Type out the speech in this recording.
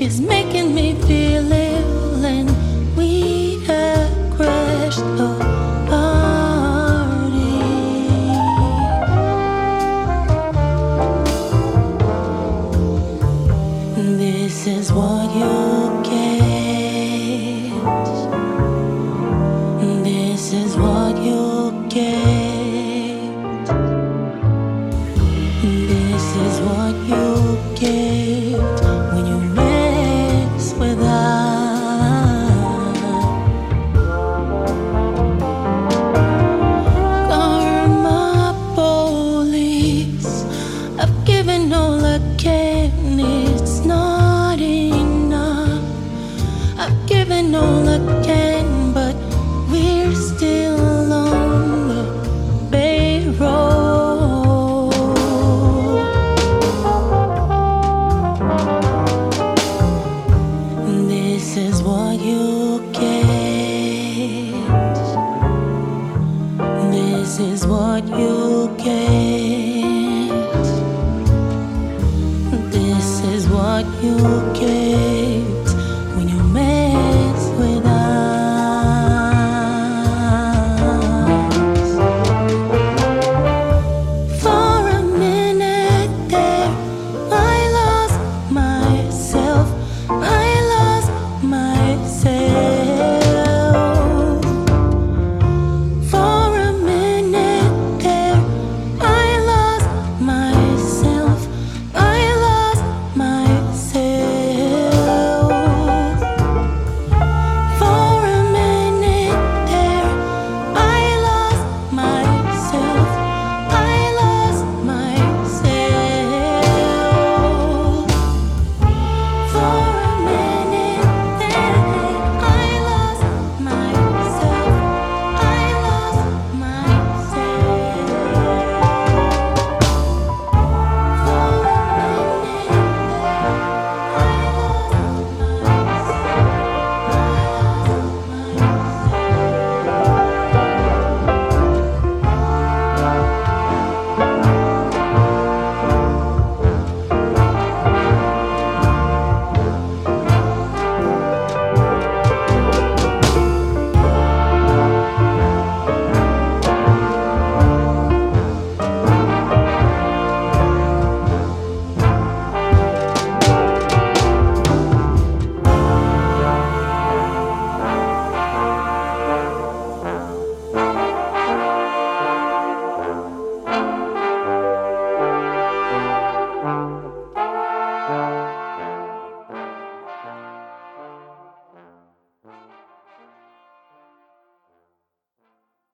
is making me feel ill, and we have crashed the party. This is what you get. This is what you get. This is what you get when you mess with us. Karma police, I've given all I can, it's not enough. I've given all I can, but we're still on the payroll. This is what you get. This is what you get. This is what you get.